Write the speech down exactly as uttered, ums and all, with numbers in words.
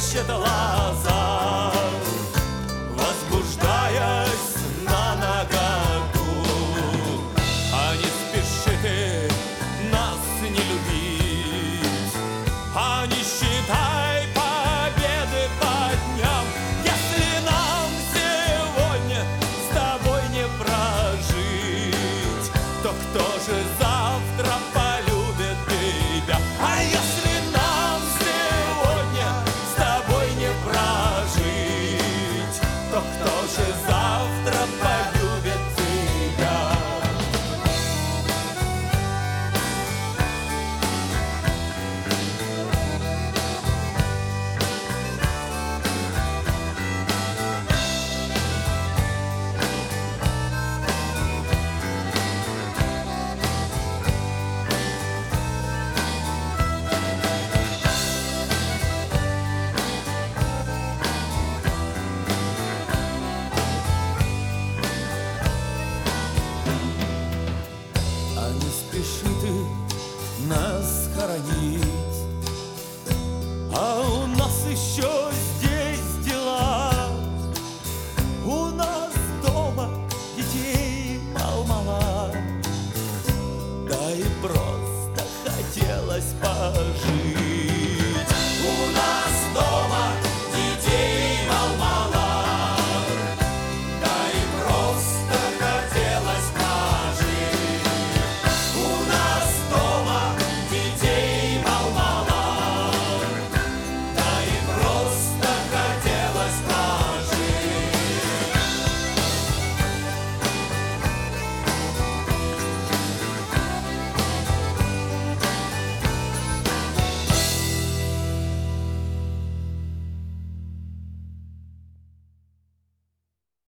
блещет лоза, возбуждаясь на наготу. А не спеши ты нас не любить, а не считай победы по дням. Если нам сегодня с тобой не прожить, то кто же завтра полюбит тебя? А если нам сегодня с тобой не прожить, то кто же завтра полюбит тебя? А не спеши ты нас хоронить, а у нас еще здесь дела. У нас дома детей мало-мало, да и просто хотелось пожить. У нас